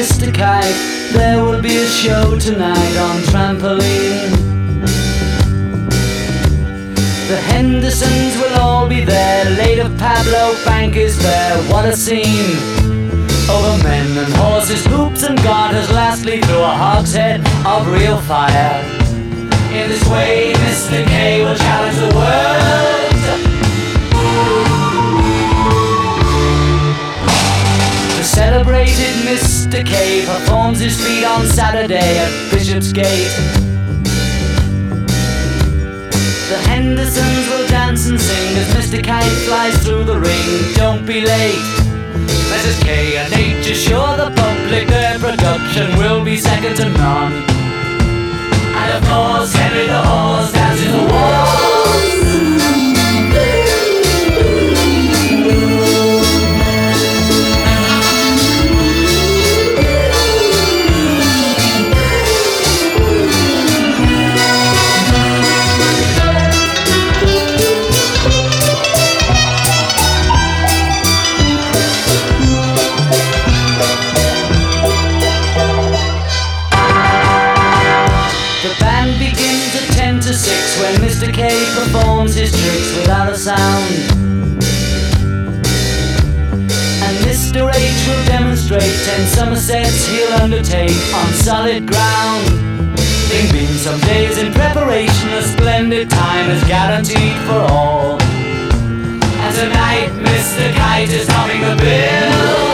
Mr. Kite, there will be a show tonight on trampoline. The Hendersons will all be there, late of Pablo Bank is there. What a scene! Over men and horses, hoops and garters, lastly through a hogshead of real fire. In this way, Mr. K will challenge the world. The celebrated Mr. K performs his feat on Saturday at Bishopsgate. The Hendersons will dance and sing as Mr. Kite flies through the ring. Don't be late. Mrs. K and H assure the public their production will be second to none. And of course Henry the Horse dances the waltz. When Mr. K performs his tricks without a sound, and Mr. H will demonstrate 10 Somersets he'll undertake on solid ground. Bing bing, some days in preparation, a splendid time is guaranteed for all. And tonight Mr. Kite is topping the bill.